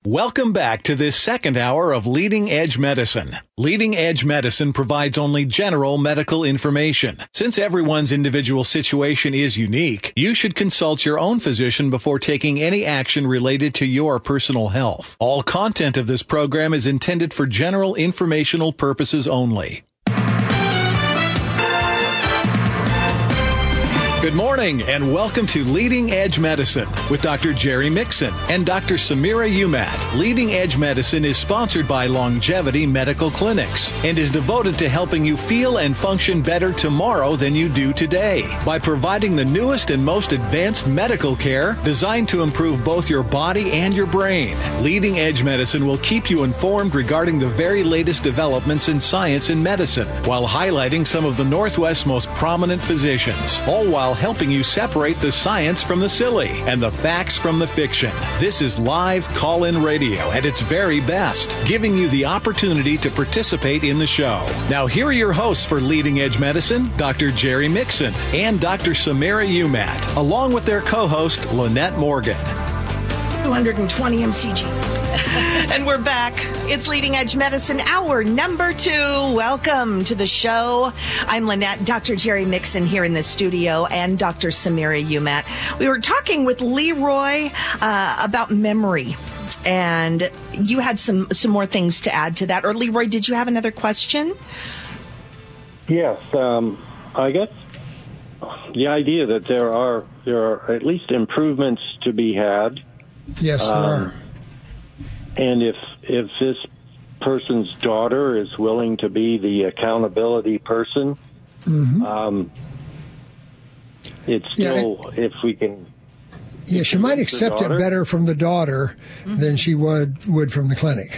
Welcome back to this second hour of Leading Edge Medicine. Leading Edge Medicine provides only general medical information. Since everyone's individual situation is unique, you should consult your own physician before taking any action related to your personal health. All content of this program is intended for general informational purposes only. Good morning and welcome to Leading Edge Medicine with Dr. Jerry Mixon and Dr. Samira Umat. Leading Edge Medicine is sponsored by Longevity Medical Clinics and is devoted to helping you feel and function better tomorrow than you do today by providing the newest and most advanced medical care designed to improve both your body and your brain. Leading Edge Medicine will keep you informed regarding the very latest developments in science and medicine while highlighting some of the Northwest's most prominent physicians, all while helping you separate the science from the silly and the facts from the fiction. This is live call-in radio at its very best, giving you the opportunity to participate in the show. Now, here are your hosts for Leading Edge Medicine, Dr. Jerry Mixon and Dr. Samira Umat, along with their co-host, Lynette Morgan. 220 MCG. And we're back. It's Leading Edge Medicine, hour number 2. Welcome to the show. I'm Lynette, Dr. Jerry Mixon here in the studio, and Dr. Samira Umat. We were talking with Leroy about memory, and you had some more things to add to that. Or Leroy, did you have another question? Yes, I guess the idea that there are at least improvements to be had. Yes, there are. And if this person's daughter is willing to be the accountability person, it's still, if we can... Yeah, she might accept it better from the daughter than she would from the clinic.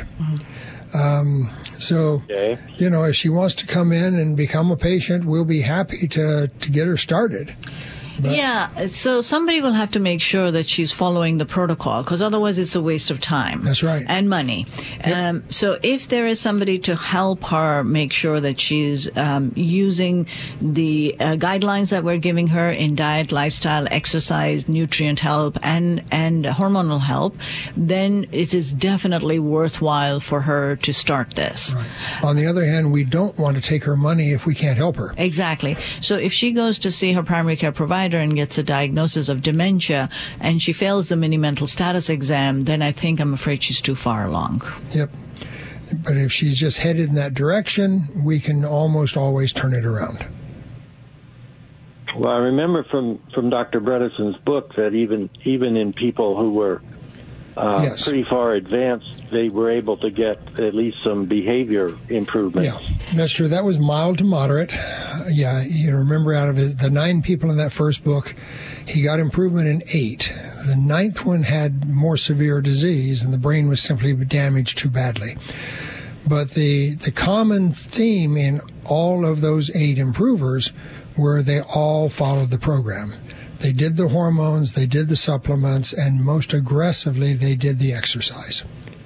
You know, if she wants to come in and become a patient, we'll be happy to get her started. But so somebody will have to make sure that she's following the protocol, because otherwise it's a waste of time. That's right. And money. Yep. So if there is somebody to help her make sure that she's using the guidelines that we're giving her in diet, lifestyle, exercise, nutrient help, and hormonal help, then it is definitely worthwhile for her to start this. Right. On the other hand, we don't want to take her money if we can't help her. Exactly. So if she goes to see her primary care provider and gets a diagnosis of dementia and she fails the mini mental status exam, then I'm afraid she's too far along. Yep. But if she's just headed in that direction, we can almost always turn it around. Well, I remember from Dr. Bredesen's book that even in people who were pretty far advanced, they were able to get at least some behavior improvements. Yeah, that's true. That was mild to moderate. Yeah, you remember out of the 9 people in that first book, he got improvement in 8. The 9th one had more severe disease, and the brain was simply damaged too badly. But the common theme in all of those 8 improvers were they all followed the program. They did the hormones, they did the supplements, and most aggressively, they did the exercise.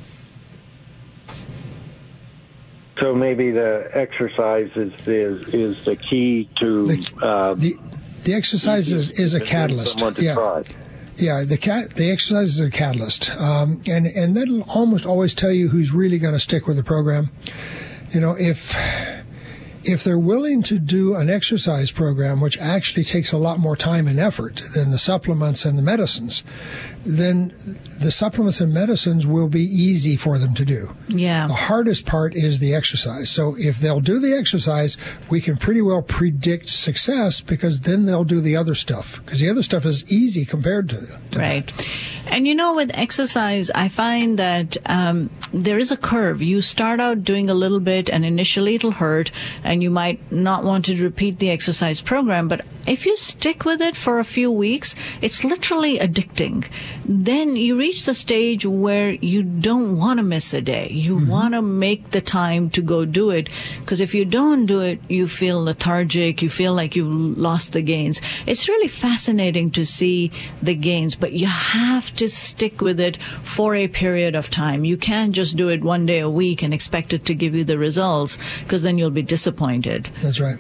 So maybe the exercise is the key to... The exercise is a catalyst. Try. Yeah, the exercise is a catalyst. And that'll almost always tell you who's really going to stick with the program. You know, if they're willing to do an exercise program, which actually takes a lot more time and effort than the supplements and the medicines, then the supplements and medicines will be easy for them to do. Yeah. The hardest part is the exercise. So if they'll do the exercise, we can pretty well predict success, because then they'll do the other stuff, because the other stuff is easy compared to right. that. And you know, with exercise, I find that there is a curve. You start out doing a little bit, and initially it'll hurt, and you might not want to repeat the exercise program. But if you stick with it for a few weeks, it's literally addicting. Then you reach the stage where you don't want to miss a day. You want to make the time to go do it, because if you don't do it, you feel lethargic. You feel like you've lost the gains. It's really fascinating to see the gains, but you have to stick with it for a period of time. You can't just do it one day a week and expect it to give you the results, because then you'll be disappointed. That's right.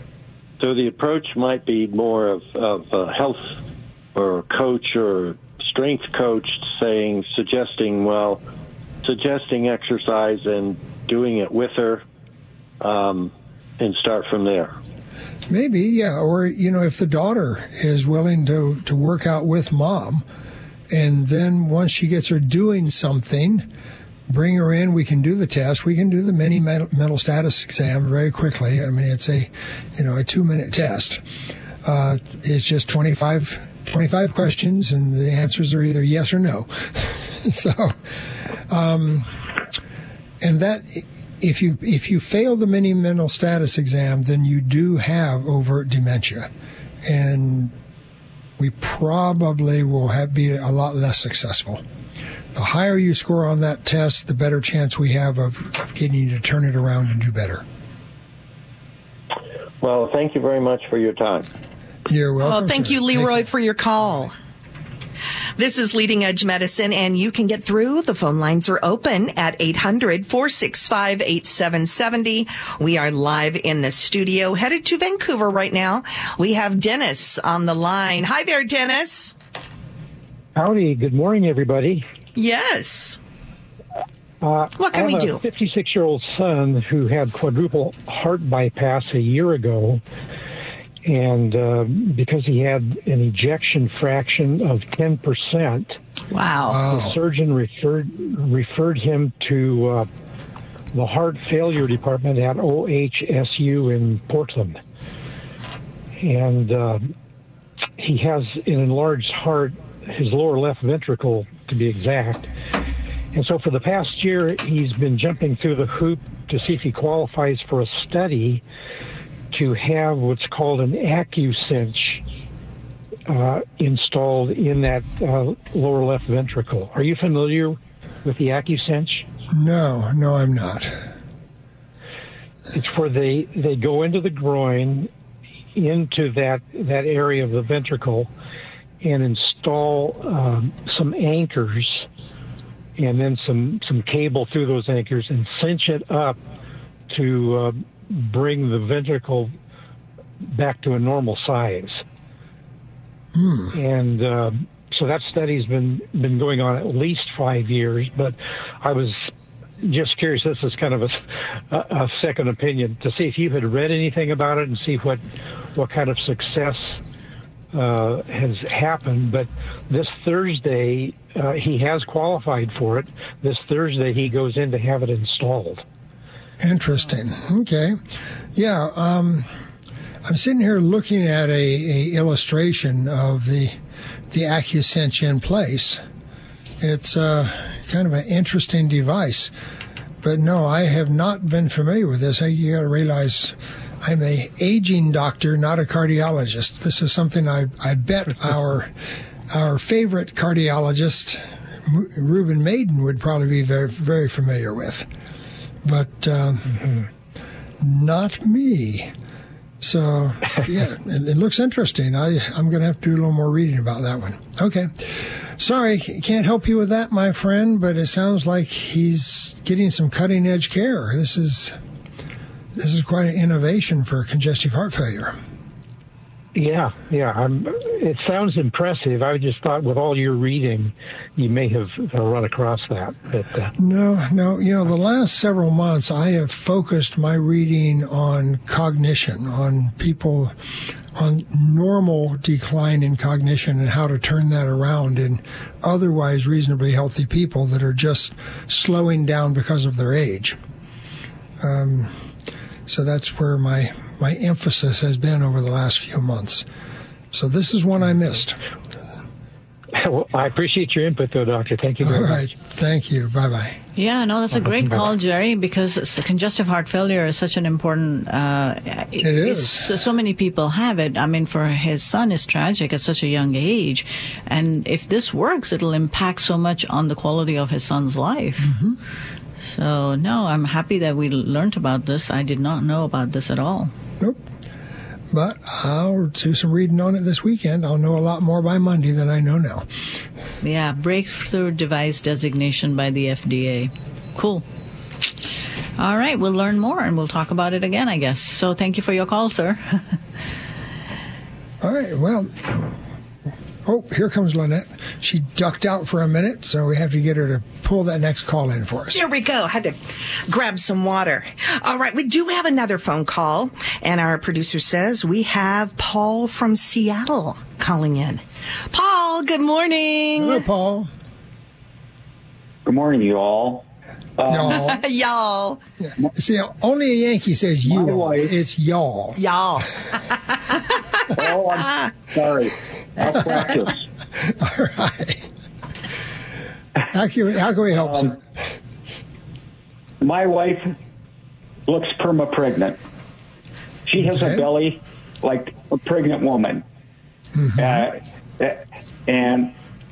So the approach might be more of a health or a coach or strength coach suggesting exercise and doing it with her, and start from there. Maybe, yeah. Or, if the daughter is willing to work out with mom, and then once she gets her doing something, bring her in, we can do the test. We can do the mini mental status exam very quickly. I mean, it's a 2-minute test. It's just 25 questions, and the answers are either yes or no. So, and that, if you fail the mini mental status exam, then you do have overt dementia, and we probably will be a lot less successful. The higher you score on that test, the better chance we have of getting you to turn it around and do better. Well, thank you very much for your time. You're welcome. Well, thank you, Leroy, for your call. This is Leading Edge Medicine, and you can get through. The phone lines are open at 800-465-8770. We are live in the studio, headed to Vancouver right now. We have Dennis on the line. Hi there, Dennis. Howdy. Good morning, everybody. Yes. What can we do? I have a 56-year-old son who had quadruple heart bypass a year ago. And because he had an ejection fraction of 10%, wow, the surgeon referred him to the heart failure department at OHSU in Portland. And he has an enlarged heart, his lower left ventricle, to be exact. And so for the past year, he's been jumping through the hoop to see if he qualifies for a study to have what's called an AccuCinch installed in that lower left ventricle. Are you familiar with the AccuCinch? No, I'm not. It's where they go into the groin, into that area of the ventricle, and install some anchors, and then some cable through those anchors, and cinch it up to bring the ventricle back to a normal size. And so that study's been going on at least 5 years, but I was just curious, this is kind of a second opinion, to see if you had read anything about it and see what kind of success has happened. But this Thursday, he has qualified for it. This Thursday, he goes in to have it installed. Interesting. Okay. Yeah. I'm sitting here looking at a illustration of the AccuCinch in place. It's kind of an interesting device. But no, I have not been familiar with this. You got to realize I'm a aging doctor, not a cardiologist. This is something I bet our favorite cardiologist, Reuben Maiden, would probably be very, very familiar with. But not me. So, yeah, it looks interesting. I'm going to have to do a little more reading about that one. Okay. Sorry, can't help you with that, my friend, but it sounds like he's getting some cutting-edge care. This is quite an innovation for congestive heart failure. Yeah. It sounds impressive. I just thought with all your reading, you may have run across that. But, No. The last several months, I have focused my reading on cognition, on people, on normal decline in cognition and how to turn that around in otherwise reasonably healthy people that are just slowing down because of their age. So that's where my emphasis has been over the last few months. So this is one I missed. Well, I appreciate your input, though, Doctor. Thank you very much. All right. Thank you. Bye-bye. Yeah, no, that's a great call, Jerry, because congestive heart failure is such an important... it is. So many people have it. I mean, for his son, it's tragic at such a young age. And if this works, it'll impact so much on the quality of his son's life. Mm-hmm. So, no, I'm happy that we learned about this. I did not know about this at all. Nope. But I'll do some reading on it this weekend. I'll know a lot more by Monday than I know now. Yeah, breakthrough device designation by the FDA. Cool. All right, we'll learn more and we'll talk about it again, I guess. So thank you for your call, sir. All right, well, Oh, here comes Lynette. She ducked out for a minute, so we have to get her to pull that next call in for us. Here we go. Had to grab some water. All right, we do have another phone call, and our producer says we have Paul from Seattle calling in. Paul, good morning. Hello, Paul. Good morning, you all. Y'all. Y'all. Yeah. See, only a Yankee says you all. It's y'all. Y'all. Oh, I'm sorry. I'll practice. All right. How can we help, sir? My wife looks perma-pregnant. She has a belly like a pregnant woman. Mm-hmm. And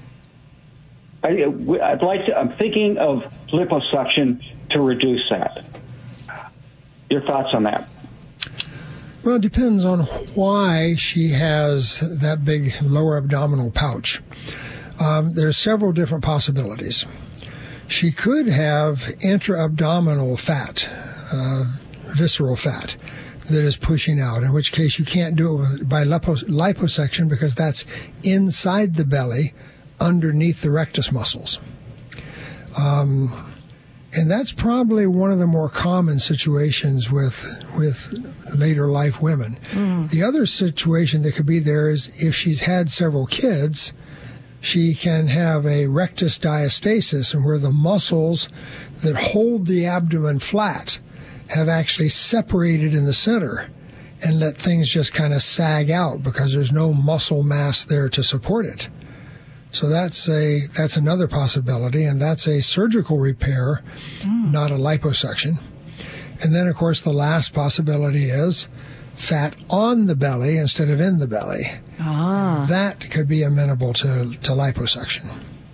I'd like to, I'm thinking of liposuction to reduce that. Your thoughts on that? Well, it depends on why she has that big lower abdominal pouch. There's several different possibilities. She could have intra-abdominal fat, visceral fat, that is pushing out, in which case you can't do it by liposuction because that's inside the belly, underneath the rectus muscles. And that's probably one of the more common situations with later life women. The other situation that could be there is if she's had several kids, she can have a rectus diastasis, and where the muscles that hold the abdomen flat have actually separated in the center and let things just kind of sag out because there's no muscle mass there to support it. So that's another possibility, and that's a surgical repair, not a liposuction. And then, of course, the last possibility is fat on the belly instead of in the belly. That could be amenable to liposuction.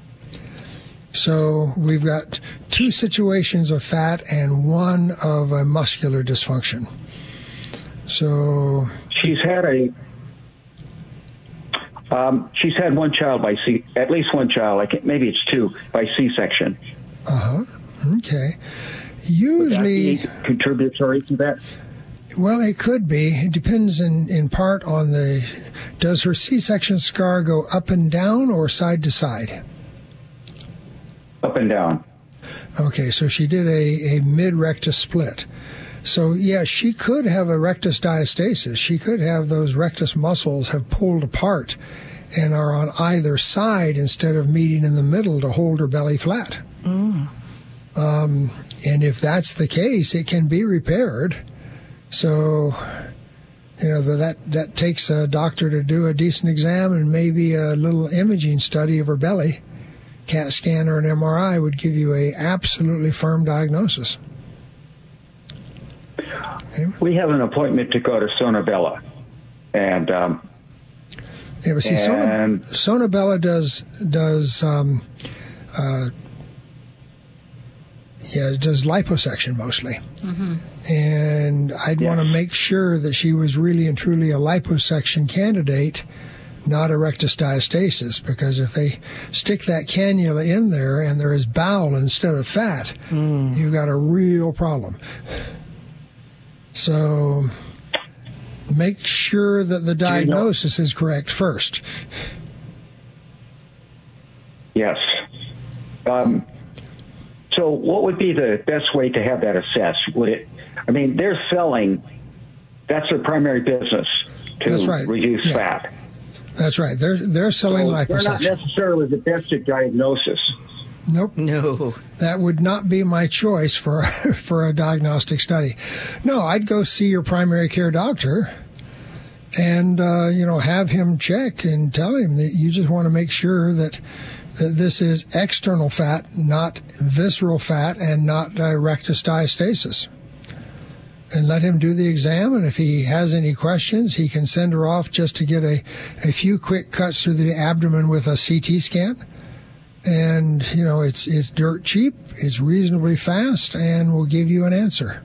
So we've got two situations of fat and one of a muscular dysfunction. So she's had one child at least one child, maybe it's two, by C-section. Okay. Usually, would that be contributory to that? Well, it could be. It depends in part on does her C-section scar go up and down or side to side? Up and down. Okay, so she did a mid-rectus split. So, yeah, she could have a rectus diastasis. She could have those rectus muscles have pulled apart and are on either side instead of meeting in the middle to hold her belly flat. And if that's the case, it can be repaired. So, but that takes a doctor to do a decent exam and maybe a little imaging study of her belly. CAT scan or an MRI would give you a absolutely firm diagnosis. Okay. We have an appointment to go to Sonabella, and yeah, but see, Sonabella does liposuction mostly. And I'd want to make sure that she was really and truly a liposuction candidate, not a rectus diastasis, because if they stick that cannula in there and there is bowel instead of fat, you've got a real problem. So make sure that the diagnosis is correct first. Yes. So what would be the best way to have that assessed? They're selling, that's their primary business, to reduce fat. That's right. They're selling liposuction. They're not necessarily the best at diagnosis. Nope. No. That would not be my choice for a diagnostic study. No, I'd go see your primary care doctor and, have him check and tell him that you just want to make sure that this is external fat, not visceral fat, and not rectus diastasis. And let him do the exam, and if he has any questions, he can send her off just to get a few quick cuts through the abdomen with a CT scan. And, it's dirt cheap, it's reasonably fast, and will give you an answer.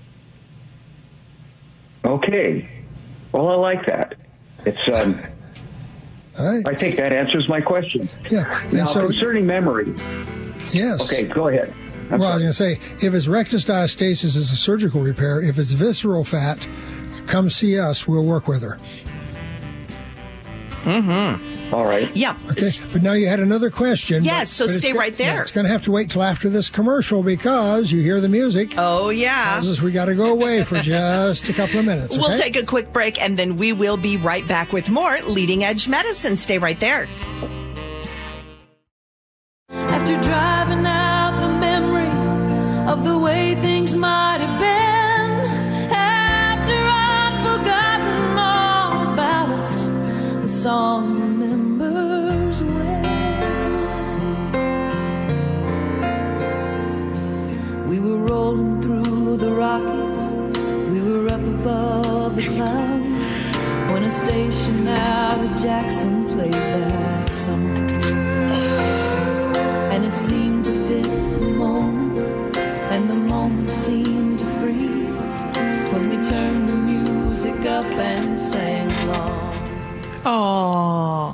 Okay. Well, I like that. It's all right. I think that answers my question. Yeah. And now, so, concerning memory. Yes. Okay, go ahead. I was going to say, if it's rectus diastasis, it's a surgical repair. If it's visceral fat, come see us. We'll work with her. All right. Yeah. Okay. But now you had another question. Yes, so stay right there. Yeah, it's going to have to wait till after this commercial because you hear the music. Oh, yeah. Tells us we got to go away for just a couple of minutes. Okay? We'll take a quick break, and then we will be right back with more Leading Edge Medicine. Stay right there. After driving out the memory of the way things might have been, after I'd forgotten all about us, the song remembers when we were rolling through the Rockies, we were up above the clouds, when a station out of Jackson played that song. And it seemed to fit the moment, and the moment seemed to freeze when we turned the music up and sang along. Oh.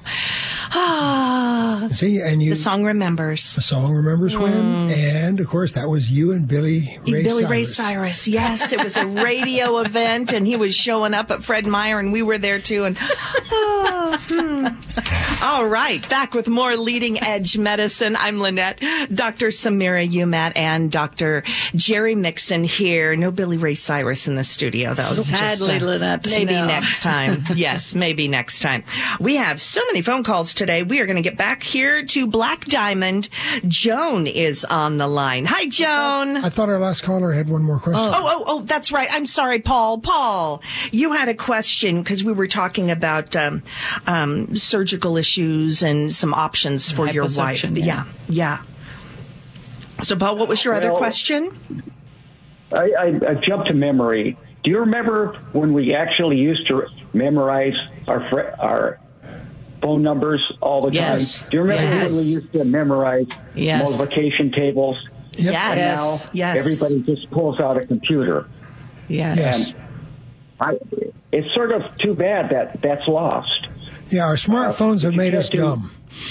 See, and the song remembers. The song remembers when, and of course that was you and Billy Ray Cyrus. Yes, it was a radio event, and he was showing up at Fred Meyer, and we were there too. And all right, back with more Leading Edge Medicine. I'm Lynette, Dr. Samira Umat, and Dr. Jerry Mixon here. No Billy Ray Cyrus in the studio, though. Sadly, Lynette. Maybe next time. Yes, maybe next time. We have so many phone calls today. We are going to get back here to Black Diamond. Joan is on the line. Hi, Joan. I thought our last caller had one more question. Oh, that's right. I'm sorry, Paul. Paul, you had a question because we were talking about surgical issues and some options for your wife. Yeah. So, Paul, what was your other question? I jumped to memory. Do you remember when we actually used to memorize our phone numbers all the time? Do you remember when we used to memorize multiplication tables? Yes. And now everybody just pulls out a computer. Yes. And it's sort of too bad that that's lost. Yeah, our smartphones have made us dumb.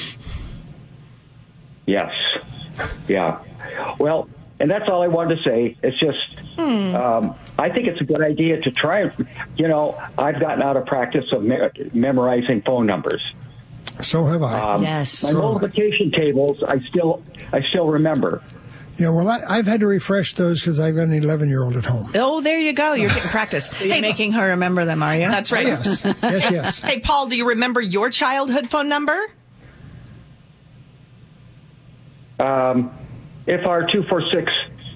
Yes. Yeah. Well, and that's all I wanted to say. It's just, I think it's a good idea to try. I've gotten out of practice of memorizing phone numbers. So have I. Yes. My multiplication tables, I still remember. Yeah, well, I've had to refresh those because I've got an 11-year-old at home. Oh, there you go. You're getting practice. So you're making her remember them, are you? That's right. Oh, yes. Hey, Paul, do you remember your childhood phone number? FR246.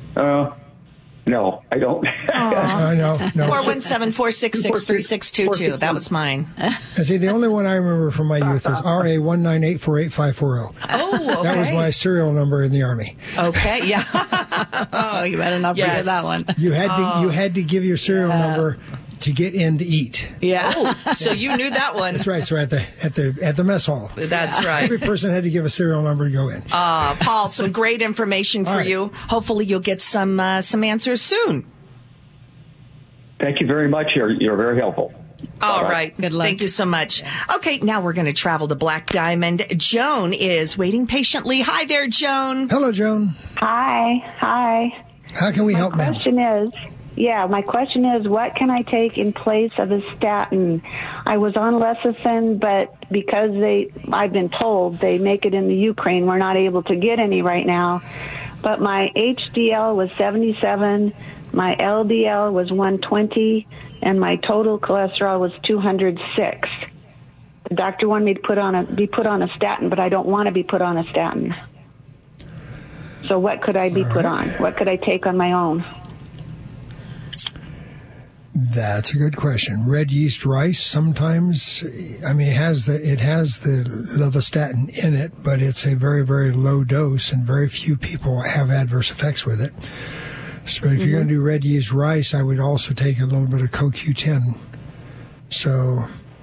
No, I don't. No. 417-466-3622. That was mine. See, the only one I remember from my youth is RA1984854. Oh, okay. That was my serial number in the Army. Okay, yeah. Oh, you better not forget that one. You had to give your serial number to get in to eat. Yeah. Oh, so you knew that one. That's right. So at the mess hall. That's right. Every person had to give a serial number to go in. Paul, some great information for you. Hopefully you'll get some answers soon. Thank you very much. You're very helpful. All right. Good luck. Thank you so much. Okay, now we're going to travel to Black Diamond. Joan is waiting patiently. Hi there, Joan. Hello, Joan. Hi. How can we help, ma'am? My question is, what can I take in place of a statin? I was on lecithin, but because I've been told they make it in the Ukraine, we're not able to get any right now. But my HDL was 77, my LDL was 120, and my total cholesterol was 206. The doctor wanted me to be put on a statin, but I don't want to be put on a statin. So what could I be put on? What could I take on my own? That's a good question. Red yeast rice sometimes, it has the levastatin in it, but it's a very, very low dose, and very few people have adverse effects with it. So if you're going to do red yeast rice, I would also take a little bit of CoQ10. So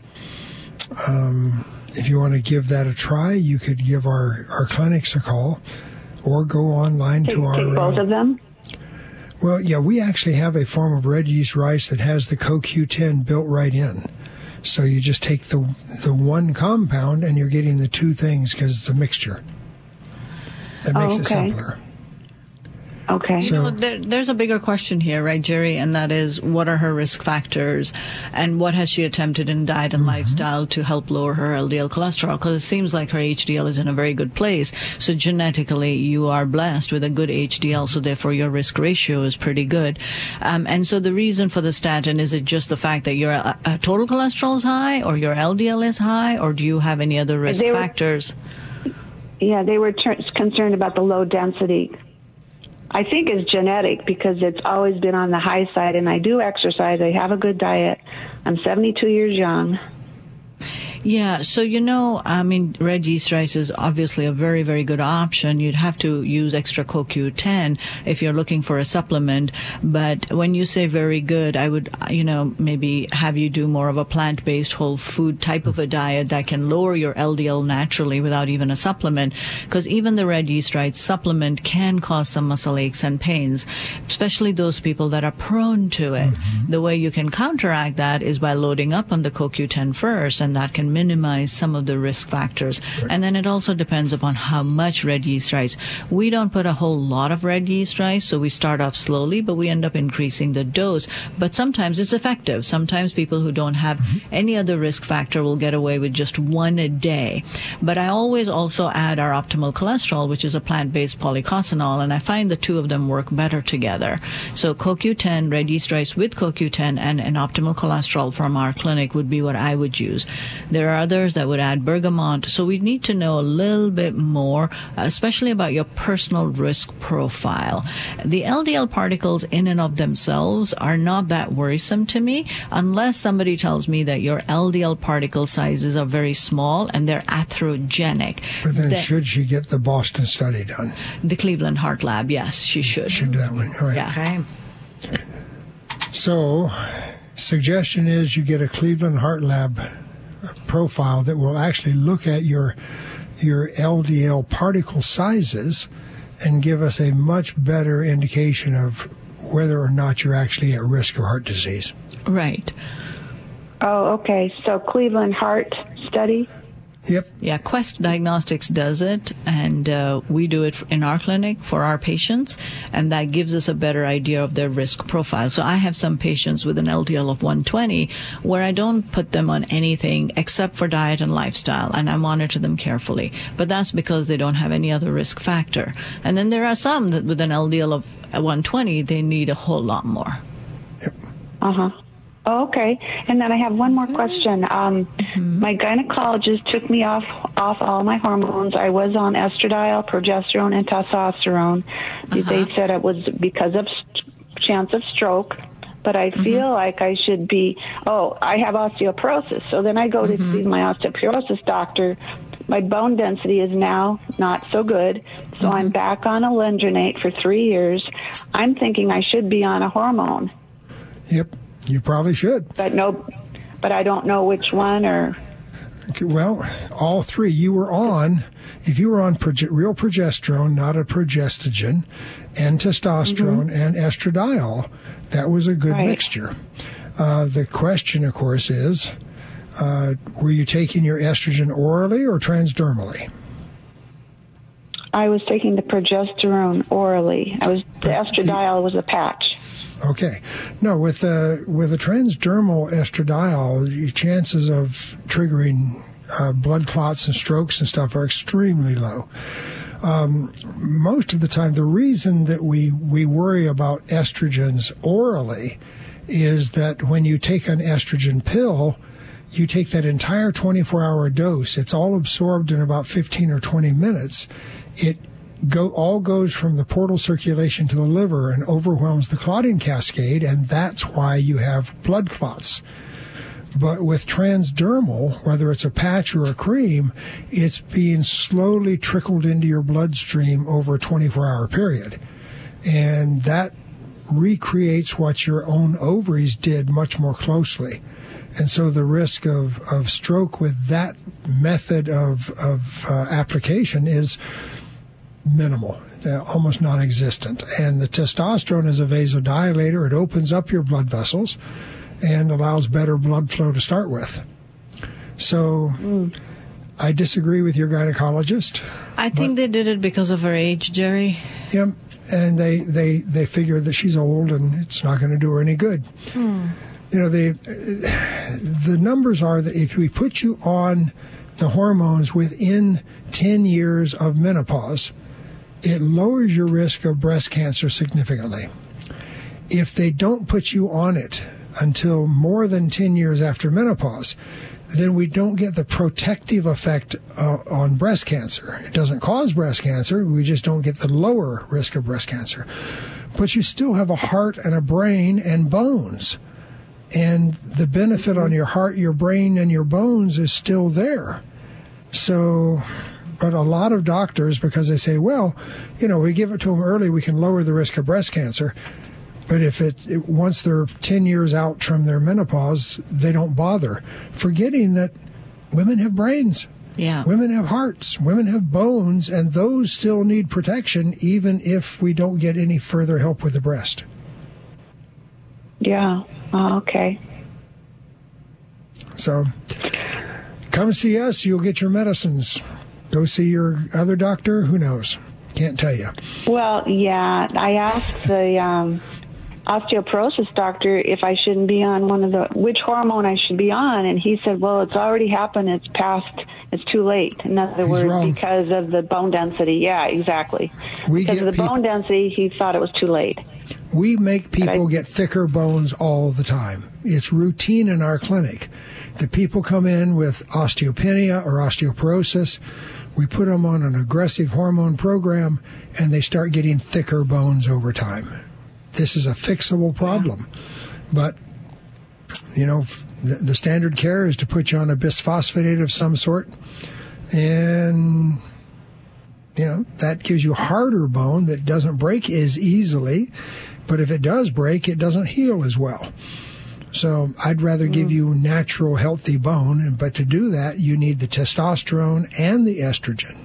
if you want to give that a try, you could give our clinics a call or go online to our... Take both of them? Well, yeah, we actually have a form of red yeast rice that has the CoQ10 built right in. So you just take the one compound and you're getting the two things because it's a mixture. That makes it simpler. Okay. So there's a bigger question here, right, Jerry? And that is, what are her risk factors, and what has she attempted in diet and lifestyle to help lower her LDL cholesterol? Because it seems like her HDL is in a very good place. So genetically, you are blessed with a good HDL, so therefore your risk ratio is pretty good. And so the reason for the statin, is it just the fact that your total cholesterol is high, or your LDL is high, or do you have any other risk factors? Yeah, they were concerned about the low density. I think it's genetic, because it's always been on the high side, and I do exercise. I have a good diet. I'm 72 years young. Yeah, so red yeast rice is obviously a very, very good option. You'd have to use extra CoQ10 if you're looking for a supplement. But when you say very good, I would, maybe have you do more of a plant-based whole food type of a diet that can lower your LDL naturally without even a supplement. Because even the red yeast rice supplement can cause some muscle aches and pains, especially those people that are prone to it. The way you can counteract that is by loading up on the CoQ10 first, and that can minimize some of the risk factors. Right. And then it also depends upon how much red yeast rice. We don't put a whole lot of red yeast rice, so we start off slowly, but we end up increasing the dose. But sometimes it's effective. Sometimes people who don't have any other risk factor will get away with just one a day. But I always also add our optimal cholesterol, which is a plant-based polycosanol, and I find the two of them work better together. So CoQ10, red yeast rice with CoQ10, and an optimal cholesterol from our clinic would be what I would use. There are others that would add bergamot. So we need to know a little bit more, especially about your personal risk profile. The LDL particles in and of themselves are not that worrisome to me, unless somebody tells me that your LDL particle sizes are very small and they're atherogenic. But then should she get the Boston study done? The Cleveland Heart Lab, yes, she should. Should do that one. All right. Yeah. Okay. So, suggestion is you get a Cleveland Heart Lab profile that will actually look at your LDL particle sizes and give us a much better indication of whether or not you're actually at risk of heart disease. Right. Oh, okay. So Cleveland Heart Study? Yep. Yeah, Quest Diagnostics does it, and we do it in our clinic for our patients, and that gives us a better idea of their risk profile. So I have some patients with an LDL of 120 where I don't put them on anything except for diet and lifestyle, and I monitor them carefully. But that's because they don't have any other risk factor. And then there are some that with an LDL of 120, they need a whole lot more. Yep. Uh-huh. Oh, okay. And then I have one more question. My gynecologist took me off all my hormones. I was on estradiol, progesterone, and testosterone. They said it was because of chance of stroke, but I feel like I should be, I have osteoporosis. So then I go to see my osteoporosis doctor. My bone density is now not so good, so I'm back on alendronate for 3 years. I'm thinking I should be on a hormone. Yep. You probably should. But I don't know which one or... Okay, well, all three. You were on, if you were on real progesterone, not a progestogen, and testosterone and estradiol, that was a good mixture. The question, of course, is, were you taking your estrogen orally or transdermally? I was taking the progesterone orally. The estradiol was a patch. Okay. No, with a transdermal estradiol, your chances of triggering blood clots and strokes and stuff are extremely low. Most of the time, the reason that we worry about estrogens orally is that when you take an estrogen pill, you take that entire 24-hour dose. It's all absorbed in about 15 or 20 minutes. It all goes from the portal circulation to the liver and overwhelms the clotting cascade, and that's why you have blood clots. But with transdermal, whether it's a patch or a cream, it's being slowly trickled into your bloodstream over a 24-hour period. And that recreates what your own ovaries did much more closely. And so the risk of stroke with that method of application is minimal, almost non-existent. And the testosterone is a vasodilator. It opens up your blood vessels and allows better blood flow to start with. So I disagree with your gynecologist. I think they did it because of her age, Jerry. Yeah. and they figure that she's old and it's not going to do her any good. You know, the numbers are that if we put you on the hormones within 10 years of menopause, it lowers your risk of breast cancer significantly. If they don't put you on it until more than 10 years after menopause, then we don't get the protective effect on breast cancer. It doesn't cause breast cancer. We just don't get the lower risk of breast cancer. But you still have a heart and a brain and bones. And the benefit on your heart, your brain, and your bones is still there. So, but a lot of doctors, because they say, well, you know, we give it to them early, we can lower the risk of breast cancer. But if once they're 10 years out from their menopause, they don't bother, forgetting that women have brains. Yeah. Women have hearts. Women have bones, and those still need protection, even if we don't get any further help with the breast. Yeah. Oh, okay. So come see us. You'll get your medicines. Go see your other doctor. Who knows? Can't tell you. Well, yeah. I asked the osteoporosis doctor if I shouldn't be on which hormone I should be on, and he said, well, it's already happened. It's past. It's too late. In other words, wrong. Because of the bone density. Yeah, exactly. Because of the bone density, he thought it was too late. We make people get thicker bones all the time. It's routine in our clinic. The people come in with osteopenia or osteoporosis. We put them on an aggressive hormone program, and they start getting thicker bones over time. This is a fixable problem. But, you know, the standard care is to put you on a bisphosphonate of some sort. And, you know, that gives you harder bone that doesn't break as easily. But if it does break, it doesn't heal as well. So I'd rather give you natural, healthy bone. But to do that, you need the testosterone and the estrogen.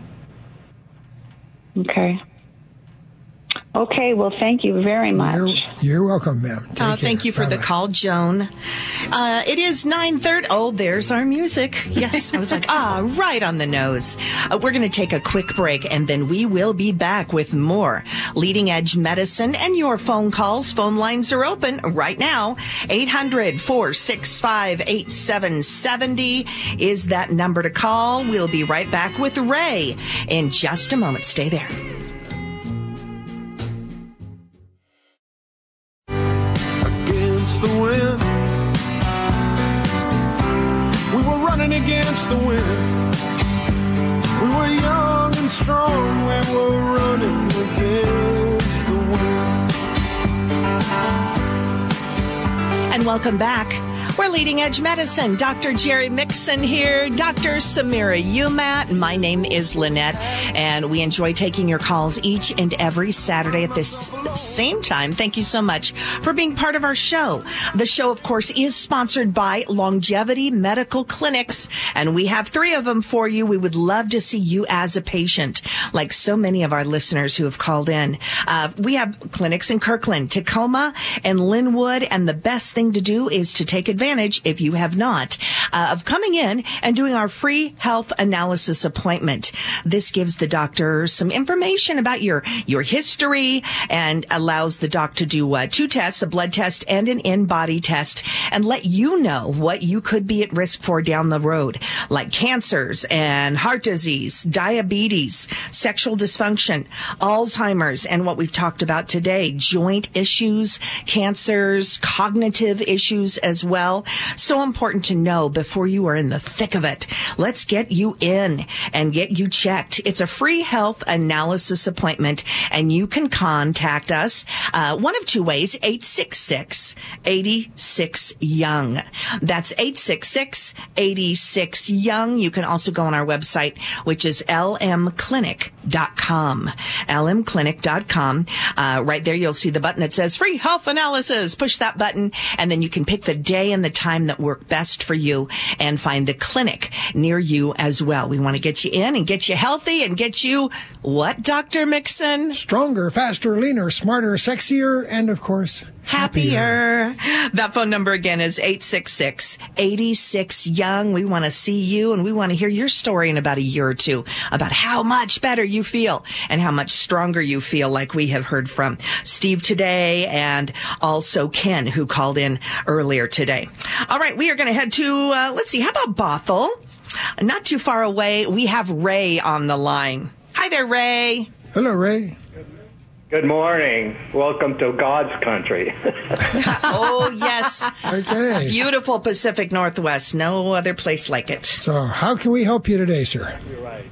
Okay. Okay, well, thank you very much. You're welcome, ma'am. Thank you for the call, Joan. It is 9:30. Oh, there's our music. Yes, I was like, right on the nose. We're going to take a quick break, and then we will be back with more Leading Edge Medicine and your phone calls. Phone lines are open right now. 800-465-8770 is that number to call. We'll be right back with Ray in just a moment. Stay there. The wind. We were running against the wind. We were young and strong. We were running against the wind. And welcome back. We're Leading Edge Medicine. Dr. Jerry Mixon here. Dr. Samira Umat. My name is Lynette, and we enjoy taking your calls each and every Saturday at this same time. Thank you so much for being part of our show. The show, of course, is sponsored by Longevity Medical Clinics, and we have 3 of them for you. We would love to see you as a patient, like so many of our listeners who have called in. We have clinics in Kirkland, Tacoma, and Linwood, and the best thing to do is to take advantage, if you have not, of coming in and doing our free health analysis appointment. This gives the doctor some information about your history and allows the doc to do 2 tests, a blood test and an in-body test, and let you know what you could be at risk for down the road, like cancers and heart disease, diabetes, sexual dysfunction, Alzheimer's, and what we've talked about today, joint issues, cancers, cognitive issues as well. So important to know before you are in the thick of it. Let's get you in and get you checked. It's a free health analysis appointment, and you can contact us one of 2 ways, 866-86-YOUNG. That's 866-86-YOUNG. You can also go on our website, which is lmclinic.com. lmclinic.com. Right there, you'll see the button that says free health analysis. Push that button, and then you can pick the day and the time that work best for you and find a clinic near you as well. We want to get you in and get you healthy and get you what, Dr. Mixon? Stronger, faster, leaner, smarter, sexier, and of course, happier. That phone number again is 866-86-YOUNG. We want to see you, and we want to hear your story in about a year or 2 about how much better you feel and how much stronger you feel, like we have heard from Steve today and also Ken, who called in earlier today. All right, we are going to head to, let's see, how about Bothell? Not too far away, we have Ray on the line. Hi there, Ray. Hello, Ray. Good morning. Welcome to God's country. Oh, yes. Okay. Beautiful Pacific Northwest. No other place like it. So how can we help you today, sir? You're right.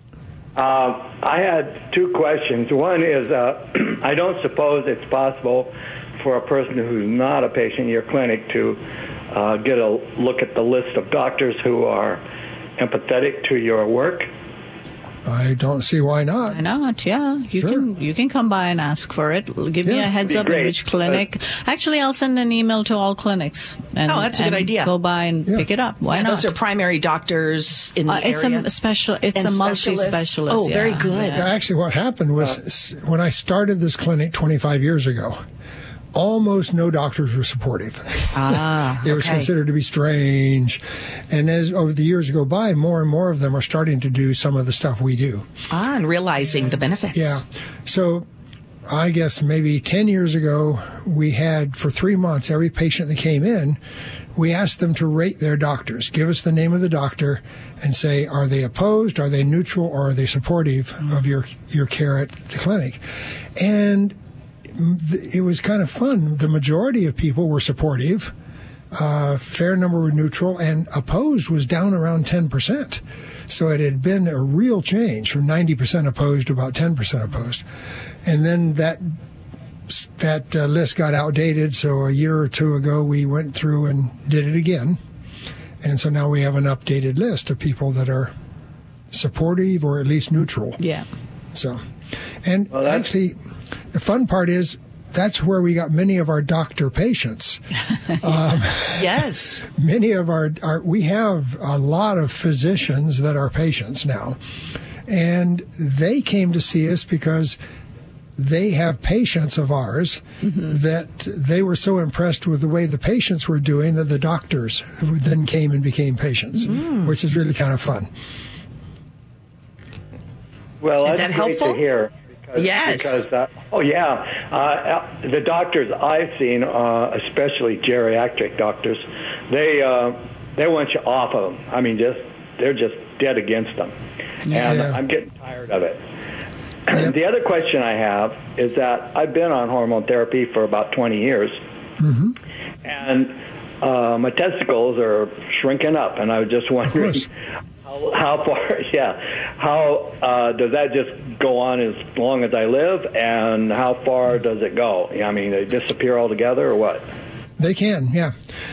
I had two questions. One is, I don't suppose it's possible for a person who's not a patient in your clinic to get a look at the list of doctors who are empathetic to your work. I don't see why not. Why not? Yeah, you can come by and ask for it. Give me a heads up in which clinic. Actually, I'll send an email to all clinics. And, that's a good idea. Go by and pick it up. Why not? Those are primary doctors in the area. It's a multi-specialist. Oh, very good. Yeah, actually, what happened was when I started this clinic 25 years ago, almost no doctors were supportive. It was considered to be strange. And as over the years go by, more and more of them are starting to do some of the stuff we do. And realizing the benefits. Yeah. So I guess maybe 10 years ago, we had for 3 months, every patient that came in, we asked them to rate their doctors. Give us the name of the doctor and say, are they opposed, are they neutral, or are they supportive of your care at the clinic? And it was kind of fun. The majority of people were supportive. Fair number were neutral, and opposed was down around 10%. So it had been a real change from 90% opposed to about 10% opposed. And then that list got outdated. So a year or two ago, we went through and did it again. And so now we have an updated list of people that are supportive or at least neutral. Yeah. So, and actually, the fun part is that's where we got many of our doctor patients. Yes. Many of we have a lot of physicians that are patients now. And they came to see us because they have patients of ours that they were so impressed with the way the patients were doing that the doctors then came and became patients, which is really kind of fun. Well, is that's that great helpful? to hear. Yes. Because, the doctors I've seen, especially geriatric doctors, they want you off of them. I mean, they're just dead against them. And I'm getting tired of it. Yep. The other question I have is that I've been on hormone therapy for about 20 years, and my testicles are shrinking up, and I was just wondering how far, how does that just go on as long as I live, and how far does it go? I mean, they disappear altogether or what? They can, yeah.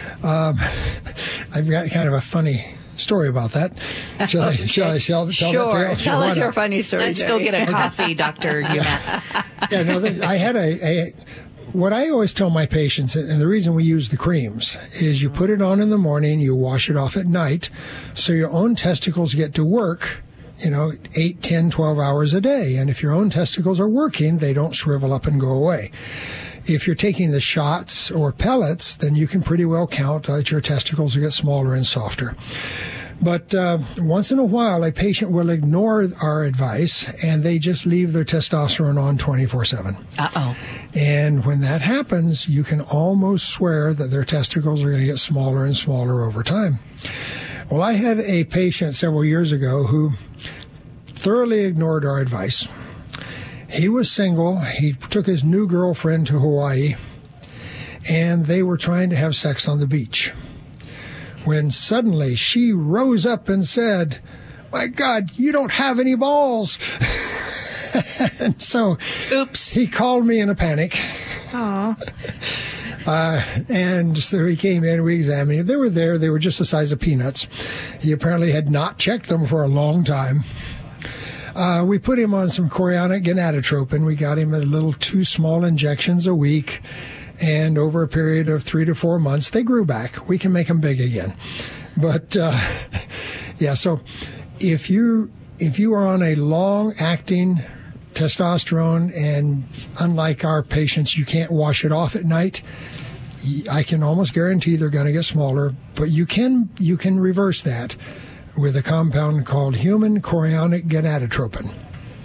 I've got kind of a funny story about that. Shall I tell that to you? Tell us your funny story. Let's go get a coffee, Dr. Umat. Yeah, no, I had what I always tell my patients, and the reason we use the creams, is you put it on in the morning, you wash it off at night, so your own testicles get to work, 8, 10, 12 hours a day. And if your own testicles are working, they don't shrivel up and go away. If you're taking the shots or pellets, then you can pretty well count that your testicles will get smaller and softer. But once in a while, a patient will ignore our advice, and they just leave their testosterone on 24/7. Uh-oh. And when that happens, you can almost swear that their testicles are going to get smaller and smaller over time. Well, I had a patient several years ago who thoroughly ignored our advice. He was single. He took his new girlfriend to Hawaii, and they were trying to have sex on the beach. When suddenly she rose up and said, "My God, you don't have any balls." And so he called me in a panic. Aww. And so he came in, we examined it. They were there. They were just the size of peanuts. He apparently had not checked them for a long time. We put him on some chorionic gonadotropin. We got him at a little 2 small injections a week. And over a period of 3 to 4 months, they grew back. We can make them big again. But, so if you are on a long-acting testosterone, and unlike our patients, you can't wash it off at night, I can almost guarantee they're going to get smaller. But you can reverse that with a compound called human chorionic gonadotropin.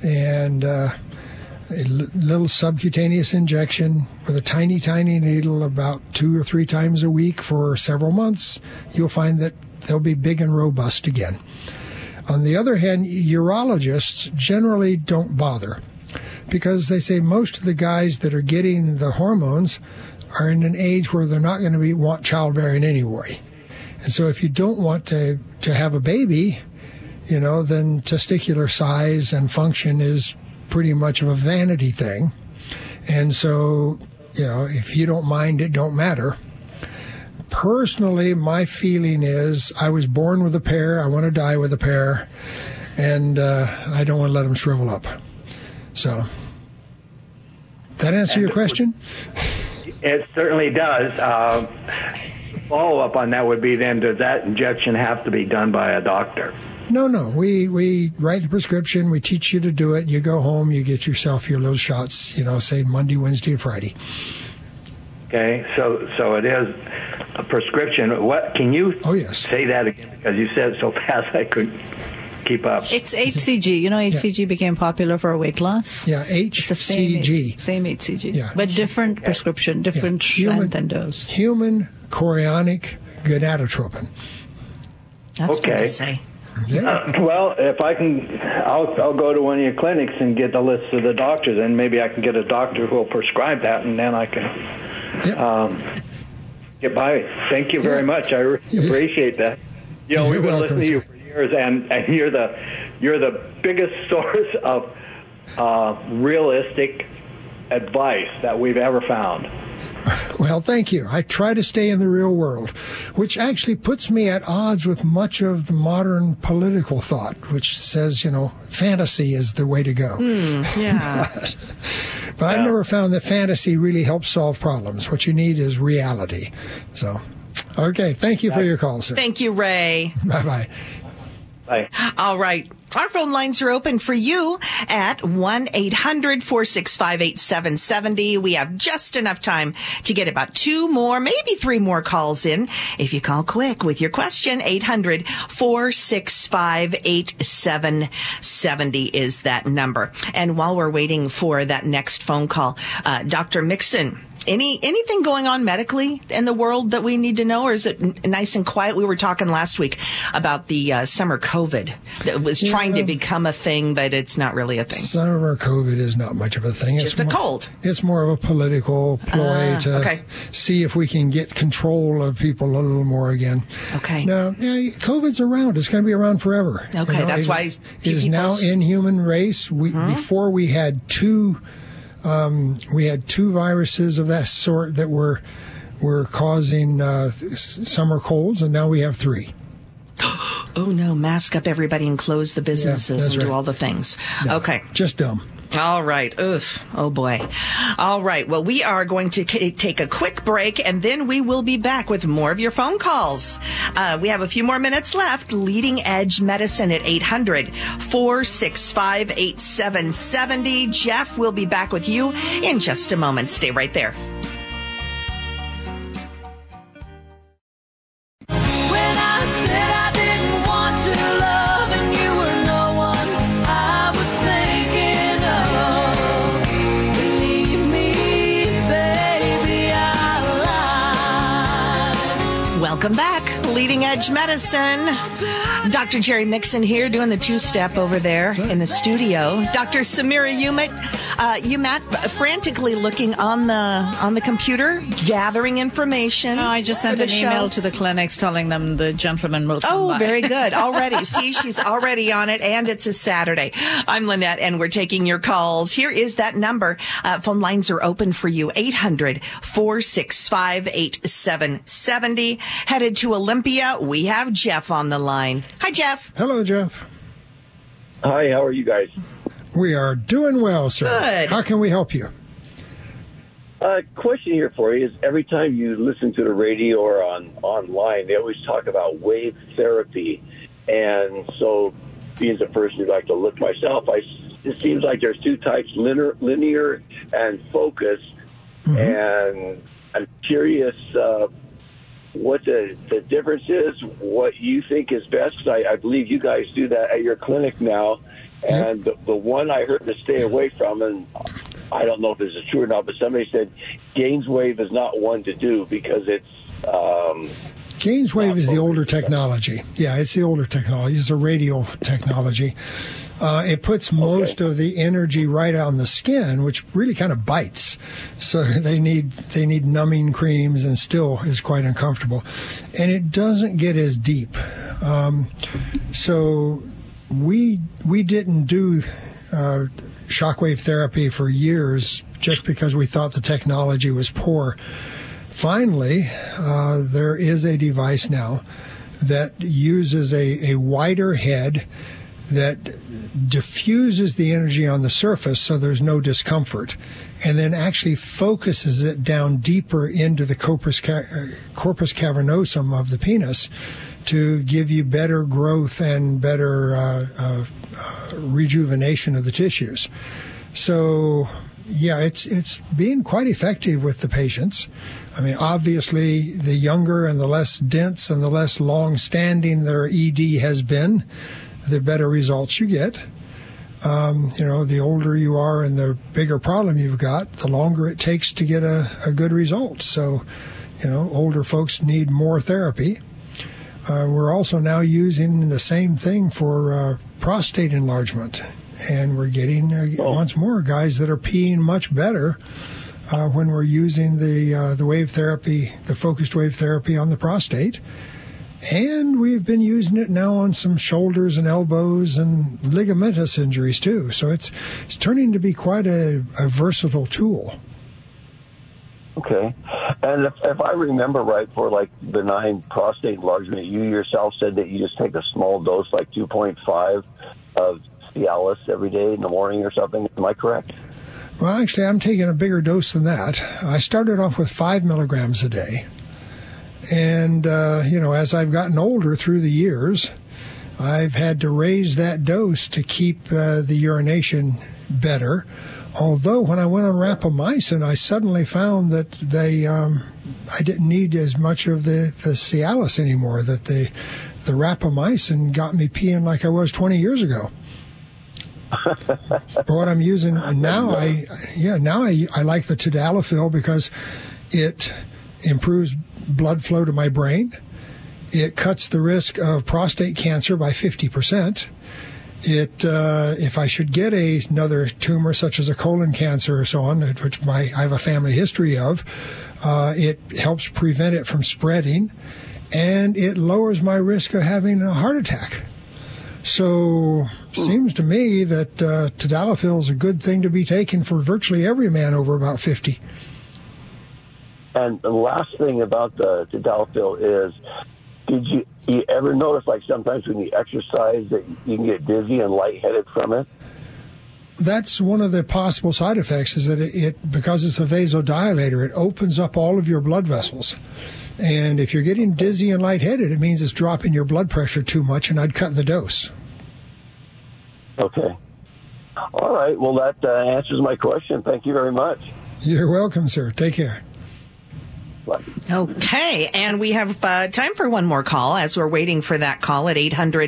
and a little subcutaneous injection with a tiny, tiny needle about 2 or 3 times a week for several months, you'll find that they'll be big and robust again. On the other hand, urologists generally don't bother because they say most of the guys that are getting the hormones are in an age where they're not going to want childbearing anyway. And so if you don't want to have a baby, then testicular size and function is pretty much of a vanity thing. And so, if you don't mind, it don't matter. Personally, my feeling is I was born with a pair. I want to die with a pair. And I don't want to let them shrivel up. So, that answer your question? It certainly does. Follow-up on that would be then, does that injection have to be done by a doctor? No. We write the prescription. We teach you to do it. You go home. You get yourself your little shots, say Monday, Wednesday, and Friday. Okay, so it is a prescription. What can you say that again? Because you said it so fast I couldn't keep up. It's HCG. HCG became popular for weight loss. Yeah, HCG. Same HCG. Yeah. But different prescription, different strength and dose. Human chorionic gonadotropin. That's good to say. Yeah. Well, if I can, I'll go to one of your clinics and get the list of the doctors, and maybe I can get a doctor who will prescribe that, and then I can get by. Thank you very much. I appreciate that. We've been listening to you for years, and you're the biggest source of realistic advice that we've ever found. Well, thank you. I try to stay in the real world, which actually puts me at odds with much of the modern political thought, which says, fantasy is the way to go. But I've never found that fantasy really helps solve problems. What you need is reality. So, okay. Thank you for your call, sir. Thank you, Ray. Bye-bye. Bye. All right. Our phone lines are open for you at 1-800-465-8770. We have just enough time to get about 2 more, maybe 3 more calls in. If you call quick with your question, 800-465-8770 is that number. And while we're waiting for that next phone call, Dr. Mixon, anything going on medically in the world that we need to know, or is it nice and quiet? We were talking last week about the summer COVID that was trying to become a thing, but it's not really a thing. Summer COVID is not much of a thing. Just a cold. It's more of a political ploy to see if we can get control of people a little more again. Okay. Now, COVID's around. It's going to be around forever. Okay, that's why it is now in human race. Before we had two viruses of that sort that were causing summer colds, and now we have 3. Oh, no. Mask up everybody and close the businesses and do all the things. No, okay. Just dumb. All right. Oof. Oh, boy. All right. Well, we are going to take a quick break, and then we will be back with more of your phone calls. We have a few more minutes left. Leading Edge Medicine at 800-465-8770. Jeff will be back with you in just a moment. Stay right there. Welcome back. Leading Edge Medicine. Dr. Jerry Mixon here doing the 2-step over there in the studio. Dr. Samira Umat frantically looking on the computer, gathering information. Oh, I just sent an email to the clinics telling them the gentleman will come by. Oh, very good. Already. See, she's already on it, and it's a Saturday. I'm Lynette, and we're taking your calls. Here is that number. Phone lines are open for you. 800-465-8770. Headed to Olympia, we have Jeff on the line. Hi, Jeff. Hello, Jeff. Hi, how are you guys? We are doing well, sir. Good. How can we help you? Question here for you is every time you listen to the radio or online, they always talk about wave therapy. And so being the person who like to look myself, it seems like there's 2 types, linear and focus. Mm-hmm. And I'm curious what the difference is, what you think is best. I believe you guys do that at your clinic now. And the one I heard to stay away from, and I don't know if this is true or not, but somebody said Gainswave is not one to do because it's... Gainswave is the older technology. Yeah, it's the older technology. It's a radio technology. It puts most of the energy right on the skin, which really kind of bites. So they need numbing creams, and still is quite uncomfortable. And it doesn't get as deep. So we didn't do shockwave therapy for years just because we thought the technology was poor. Finally, there is a device now that uses a wider head that diffuses the energy on the surface so there's no discomfort, and then actually focuses it down deeper into the corpus cavernosum of the penis to give you better growth and better rejuvenation of the tissues. So, yeah, it's being quite effective with the patients. I mean, obviously, the younger and the less dense and the less long-standing their ED has been, the better results you get. The older you are and the bigger problem you've got, the longer it takes to get a good result. So, older folks need more therapy. We're also now using the same thing for prostate enlargement. And we're getting, once more, guys that are peeing much better when we're using the wave therapy, the focused wave therapy on the prostate. And we've been using it now on some shoulders and elbows and ligamentous injuries, too. So it's turning to be quite a versatile tool. Okay. And if I remember right, for like benign prostate enlargement, you yourself said that you just take a small dose, like 2.5 of Cialis every day in the morning or something. Am I correct? Well, actually, I'm taking a bigger dose than that. I started off with 5 milligrams a day. And, as I've gotten older through the years, I've had to raise that dose to keep the urination better. Although when I went on rapamycin, I suddenly found that I didn't need as much of the Cialis anymore, that the rapamycin got me peeing like I was 20 years ago. But what I'm using now, I like the tadalafil because it improves blood flow to my brain. It cuts the risk of prostate cancer by 50%. If I should get another tumor such as a colon cancer or so on, which I have a family history of, it helps prevent it from spreading, and it lowers my risk of having a heart attack. So, seems to me that tadalafil is a good thing to be taken for virtually every man over about 50. And the last thing about the tadalafil is, did you ever notice, like sometimes when you exercise, that you can get dizzy and lightheaded from it? That's one of the possible side effects, is that it because it's a vasodilator, it opens up all of your blood vessels. And if you're getting dizzy and lightheaded, it means it's dropping your blood pressure too much, and I'd cut the dose. Okay. All right. Well, that answers my question. Thank you very much. You're welcome, sir. Take care. Okay, and we have time for one more call as we're waiting for that call at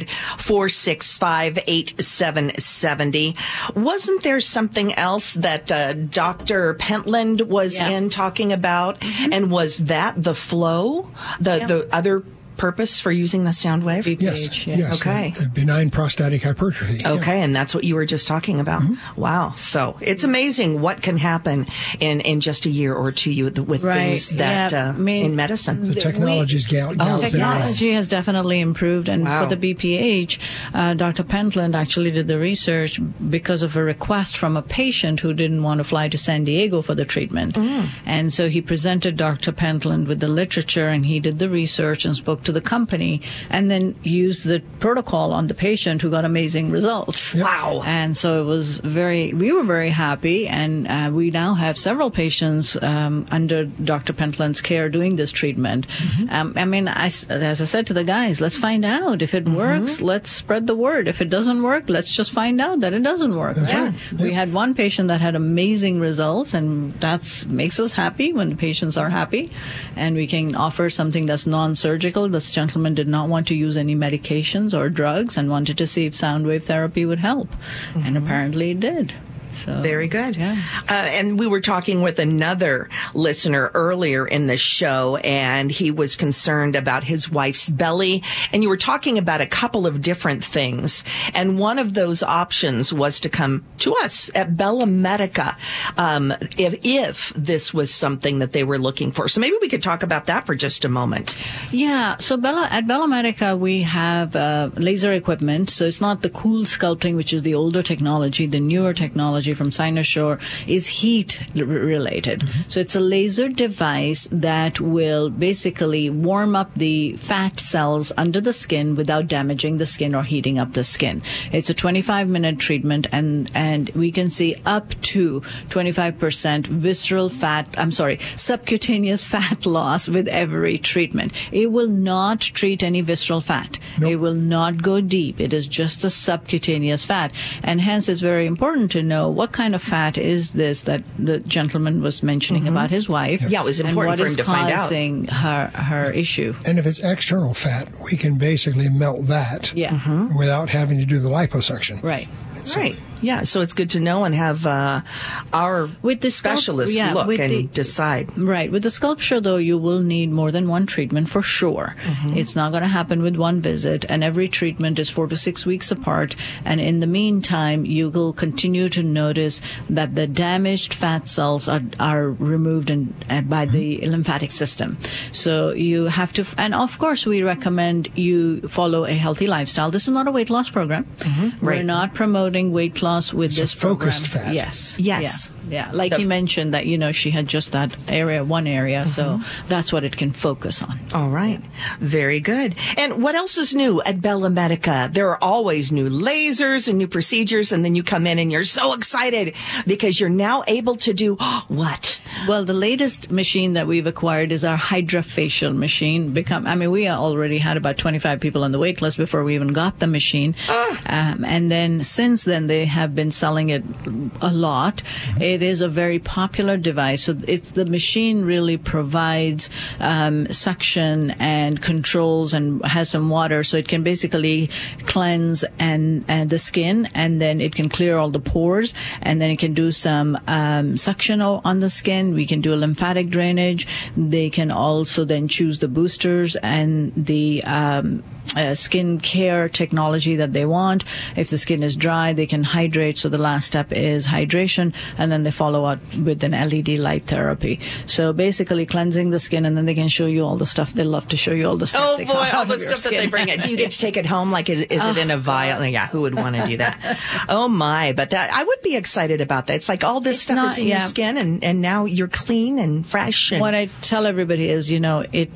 800-465-8770. Wasn't there something else that Dr. Pentland was in talking about? Mm-hmm. And was that the flow, the other purpose for using the sound wave? Yes. Okay. The benign prostatic hypertrophy. Okay, and that's what you were just talking about. Mm-hmm. Wow. So it's amazing what can happen in just a year or two with things that in medicine. The technology's technology has definitely improved, and for the BPH, Dr. Pentland actually did the research because of a request from a patient who didn't want to fly to San Diego for the treatment. Mm. And so he presented Dr. Pentland with the literature, and he did the research and spoke to the company, and then used the protocol on the patient, who got amazing results. Yep. Wow. And so we were very happy, and we now have several patients under Dr. Pentland's care doing this treatment. Mm-hmm. As I said to the guys, let's find out. If it works, let's spread the word. If it doesn't work, let's just find out that it doesn't work. That's right. We had one patient that had amazing results, and that makes us happy when the patients are happy, and we can offer something that's non-surgical, This gentleman did not want to use any medications or drugs and wanted to see if sound wave therapy would help. And apparently it did. So, very good. Yeah. And we were talking with another listener earlier in the show, and he was concerned about his wife's belly. And you were talking about a couple of different things. And one of those options was to come to us at Bella Medica, if this was something that they were looking for. So maybe we could talk about that for just a moment. Yeah. So at Bella Medica, we have laser equipment. So it's not the cool sculpting, which is the older technology. The newer technology from Cynosure is heat related. So it's a laser device that will basically warm up the fat cells under the skin without damaging the skin or heating up the skin. It's a 25-minute treatment, and we can see up to 25% subcutaneous fat loss with every treatment. It will not treat any visceral fat. Nope. It will not go deep. It is just a subcutaneous fat. And hence it's very important to know what kind of fat is this that the gentleman was mentioning about his wife. Yeah, it was important for him to find out. And what is causing her issue. And if it's external fat, we can basically melt that without having to do the liposuction. Right. Right. Yeah, so it's good to know and have our specialists look and decide. Right. With the sculpture, though, you will need more than one treatment for sure. It's not going to happen with one visit, and every treatment is 4 to 6 weeks apart. And in the meantime, you will continue to notice that the damaged fat cells are removed by the lymphatic system. So you have to, and of course, we recommend you follow a healthy lifestyle. This is not a weight loss program. We're not promoting weight loss with it's this a focused program. Fat. Yes. Yeah. Like he mentioned that, she had just that one area. So that's what it can focus on. All right. Very good. And what else is new at Bella Medica? There are always new lasers and new procedures. And then you come in and you're so excited because you're now able to do what? Well, the latest machine that we've acquired is our HydraFacial machine. We already had about 25 people on the wait list before we even got the machine. And then since then, they have been selling it a lot. It is a very popular device. So the machine really provides suction and controls and has some water. So it can basically cleanse and the skin, and then it can clear all the pores, and then it can do some suction on the skin. We can do a lymphatic drainage. They can also then choose the boosters and the skin care technology that they want. If the skin is dry, they can hydrate. So the last step is hydration, and then they follow up with an LED light therapy. So basically cleansing the skin, and then they can show you all the stuff. They love to show you all the stuff. Oh boy, all the stuff that they bring. Do you get to take it home? Like, is it in a vial? Yeah, who would want to do that? Oh my, but I would be excited about that. It's like all this stuff is in your skin, and now you're clean and fresh. And what I tell everybody is, a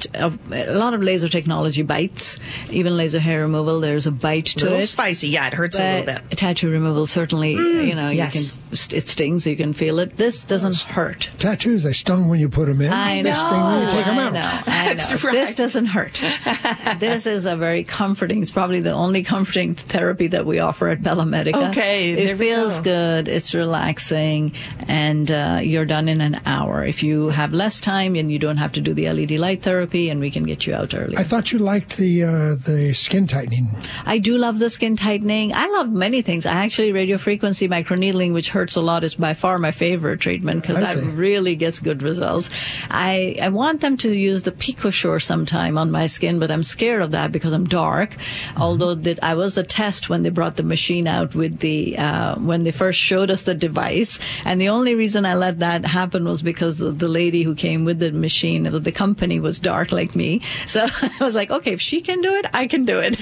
lot of laser technology bites. Even laser hair removal, there's a bite to it. A little spicy, yeah, it hurts a little bit. Tattoo removal, certainly, yes. it stings, you can feel it. This doesn't hurt. Tattoos, they stung when you put them in. I know. They sting when you take them out. I know. Right. This doesn't hurt. This is a very comforting, it's probably the only comforting therapy that we offer at Bella Medica. Okay, it feels good, it's relaxing, and you're done in an hour. If you have less time, and you don't have to do the LED light therapy, and we can get you out early. I thought you liked the skin tightening. I do love the skin tightening. I love many things. I actually, radiofrequency microneedling, which hurts a lot, is by far my favorite treatment because that really gets good results. I want them to use the PicoSure sometime on my skin, but I'm scared of that because I'm dark. Although I was a test when they brought the machine out with when they first showed us the device. And the only reason I let that happen was because the lady who came with the machine, the company, was dark like me. So I was like, okay, if she can do it, I can do it.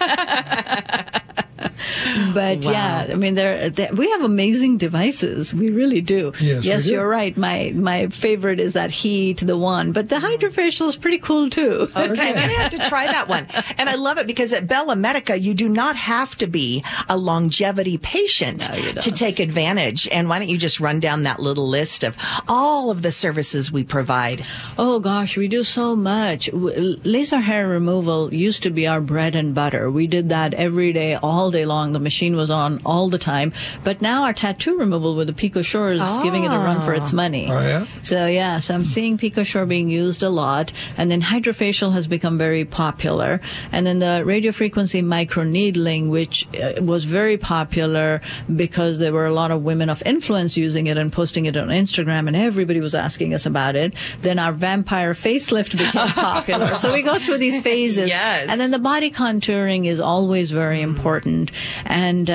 But yeah, we have amazing devices. We really do. Yes, you're right. My favorite is that the one, but the HydraFacial is pretty cool too. Okay, I'm going to have to try that one. And I love it because at Bella Medica, you do not have to be a longevity patient to take advantage. And why don't you just run down that little list of all of the services we provide? Oh gosh, we do so much. Laser hair removal used to be our bread and butter. We did that every day, all day day long. The machine was on all the time. But now our tattoo removal with the PicoSure is giving it a run for its money. Oh, yeah? So I'm seeing PicoSure being used a lot. And then hydrofacial has become very popular. And then the radiofrequency microneedling, which was very popular because there were a lot of women of influence using it and posting it on Instagram, and everybody was asking us about it. Then our vampire facelift became popular. So we go through these phases. Yes. And then the body contouring is always very important. And,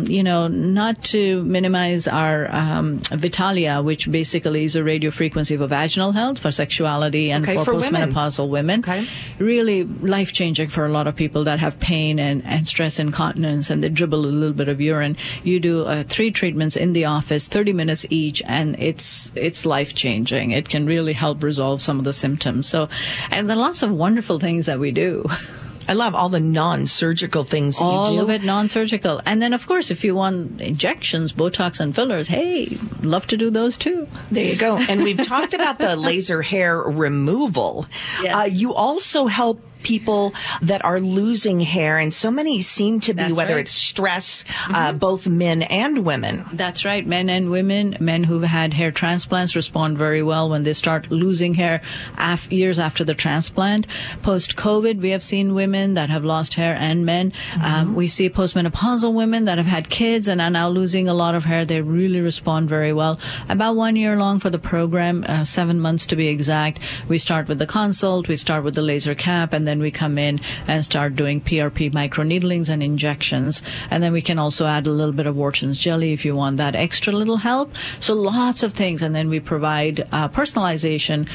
not to minimize our Vitalia, which basically is a radiofrequency for vaginal health, for sexuality, and for postmenopausal women. Okay. Really life-changing for a lot of people that have pain and stress incontinence, and they dribble a little bit of urine. You do 3 treatments in the office, 30 minutes each, and it's life-changing. It can really help resolve some of the symptoms. So, and there are lots of wonderful things that we do. I love all the non-surgical things that you do. All of it non-surgical. And then, of course, if you want injections, Botox and fillers, hey, love to do those too. There you go. And we've talked about the laser hair removal. Yes. You also help people that are losing hair, and so many seem to be, That's whether right. it's stress, both men and women. That's right. Men and women. Men who've had hair transplants respond very well when they start losing hair years after the transplant. Post-COVID, we have seen women that have lost hair, and men. We see postmenopausal women that have had kids and are now losing a lot of hair. They really respond very well. About 1 year long for the program, 7 months to be exact. We start with the consult, we start with the laser cap, and then we come in and start doing PRP microneedlings and injections. And then we can also add a little bit of Wharton's jelly if you want that extra little help. So lots of things. And then we provide personalization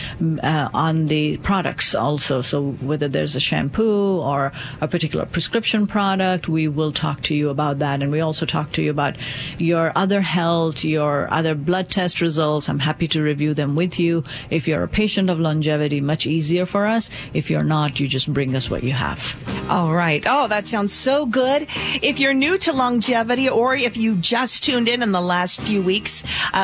on the products also. So whether there's a shampoo or a particular prescription product, we will talk to you about that. And we also talk to you about your other health, your other blood test results. I'm happy to review them with you. If you're a patient of longevity, much easier for us. If you're not, you just bring us what you have. All right. Oh, that sounds so good. If you're new to longevity, or if you just tuned in the last few weeks,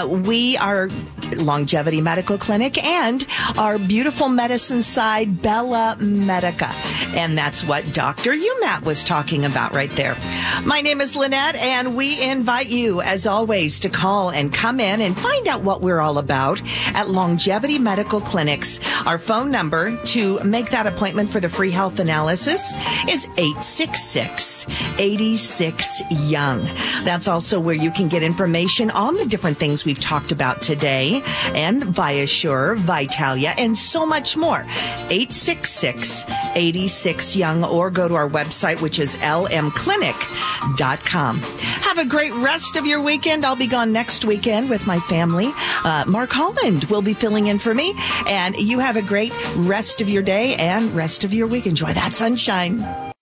we are Longevity Medical Clinic and our beautiful medicine side, Bella Medica. And that's what Dr. Umat was talking about right there. My name is Lynette, and we invite you, as always, to call and come in and find out what we're all about at Longevity Medical Clinics. Our phone number to make that appointment for the free health analysis is 866-86-YOUNG. That's also where you can get information on the different things we've talked about today, and ViaSure, Vitalia, and so much more. 866-86-YOUNG, or go to our website, which is lmclinic.com. Have a great rest of your weekend. I'll be gone next weekend with my family. Mark Holland will be filling in for me, and you have a great rest of your day and rest of your week. Enjoy that sunshine.